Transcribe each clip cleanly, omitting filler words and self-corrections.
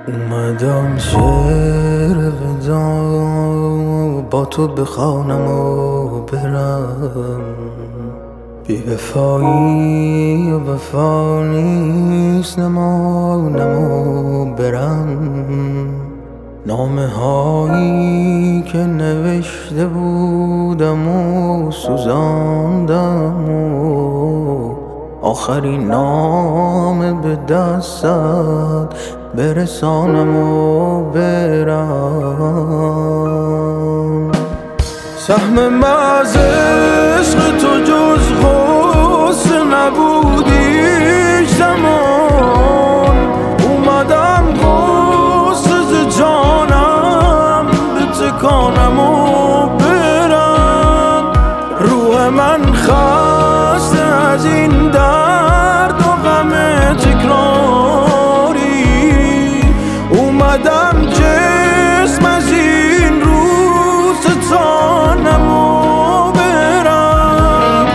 اومدم شعر بدم با تو بخوانم و برم، بی وفایی و وفا نیست نمانم و برم. نامه هایی که نوشته بودم و سوزاندم و آخرین نامه به دستت برسانم و برم. سهم من از عشق تو جز غصه نبود هیچ زمان. اومدم غصه ز جانم بتکانم و برم. روح من خسته از این درد و غم تکراری. اومدم جسم از این روز ستانم و برم.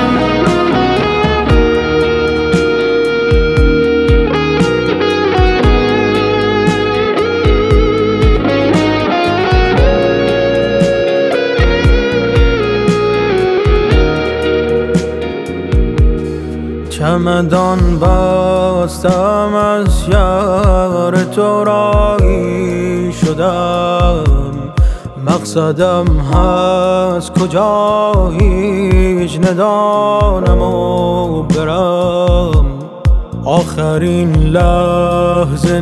چمدان بستم از شهر تو راهی شدم. مقصدم هست کجا هیچ ندانم و برم. آخرین لحظه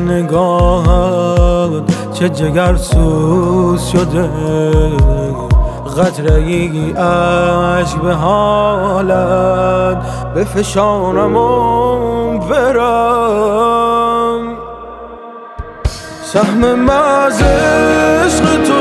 نگاهت چه جگرسوز شده، قطره‌ای اشک به حالت بفشانم و برم. سهم من از عشق تو